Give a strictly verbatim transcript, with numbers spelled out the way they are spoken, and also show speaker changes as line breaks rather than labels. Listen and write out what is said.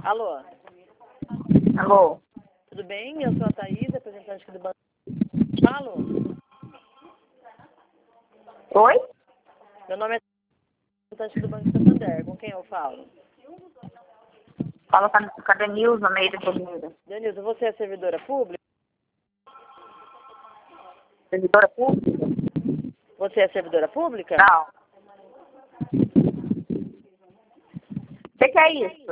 Alô?
Alô?
Tudo bem? Eu sou a Thaís, representante aqui do Banco. Alô?
Oi?
Meu nome é representante do Banco Santander. Com quem eu falo?
Fala com a Denilza Almeida Pereira.
Denilza, você é servidora pública?
Servidora pública?
Você é servidora pública?
Não. O que, que é isso?